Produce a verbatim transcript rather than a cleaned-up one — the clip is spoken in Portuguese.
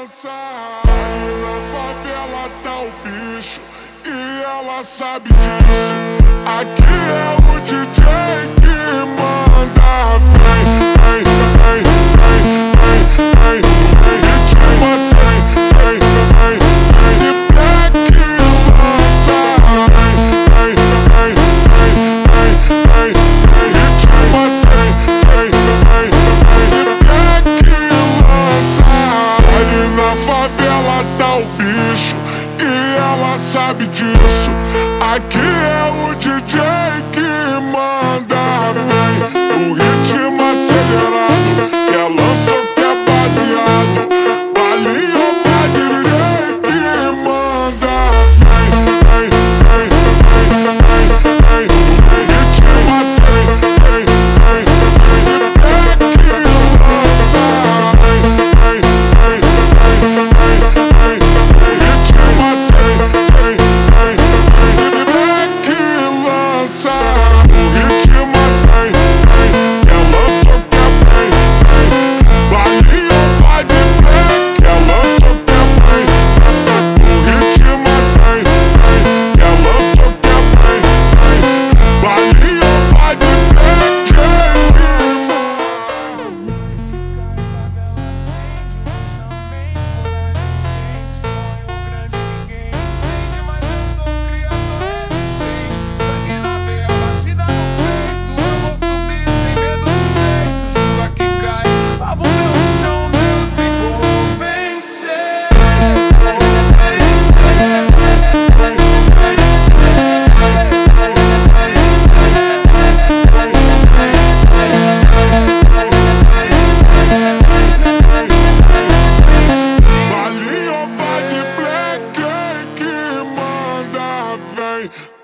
lança. Aí na favela tá o bicho e ela sabe disso. Aqui é o D J que manda. Vem, vem, vem, vem, vem, vem, vem. Ritmo sem, sem, vem, vem. E Black lança. Vem, vem, vem, vem, vem, vem. Ritmo sem, sem, vem, vem. E Black lança. Ali na favela tá o bicho e ela sabe disso. Aqui é o D J que manda. Vem, o ritmo acelerado, que é lança, que é baseado. Balinha pra D J que manda. Vem, vem, vem, vem, vem, vem, vem. Ritmo sem, sem, vem, vem. E Black lança. Vem, vem, vem, vem, vem, vem, vem. Ritmo sem, sem, vem, vem. E Black lança. O ritmo sem, vem, que é lança, que é bem, vem. Balinha vai de Black, que é lança, que é bem. O ritmo sem, vem, que é lança, que é bem, vem. Balinha vai de Black, balinha vai de Black que manda. Vem.